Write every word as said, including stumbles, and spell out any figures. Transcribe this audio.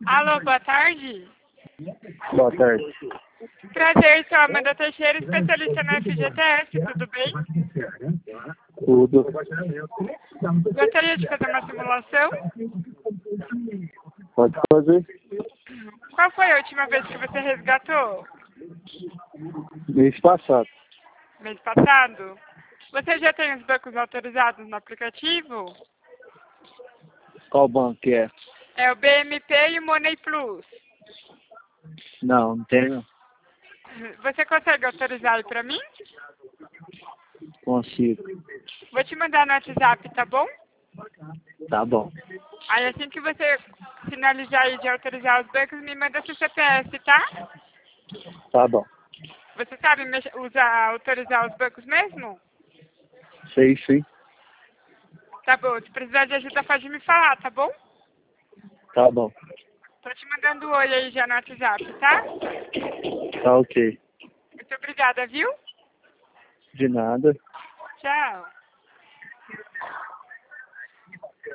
Alô, boa tarde. Boa tarde. Prazer, sou a Amanda Teixeira, especialista no F G T S, tudo bem? Tudo. Gostaria de fazer uma simulação? Pode fazer. Qual foi a última vez que você resgatou? Mês passado. Mês passado? Você já tem os bancos autorizados no aplicativo? Qual banco que é? É o B M P e o Money Plus. Não, não tenho. Você consegue autorizar aí pra mim? Consigo. Vou te mandar no WhatsApp, tá bom? Tá bom. Aí assim que você finalizar aí de autorizar os bancos, me manda seu C P F, tá? Tá bom. Você sabe mex- usar, autorizar os bancos mesmo? Sei sim. Tá bom, se precisar de ajuda pode me falar, tá bom? Tá bom. Tô te mandando um oi aí já no WhatsApp, tá? Tá ok. Muito obrigada, viu? De nada.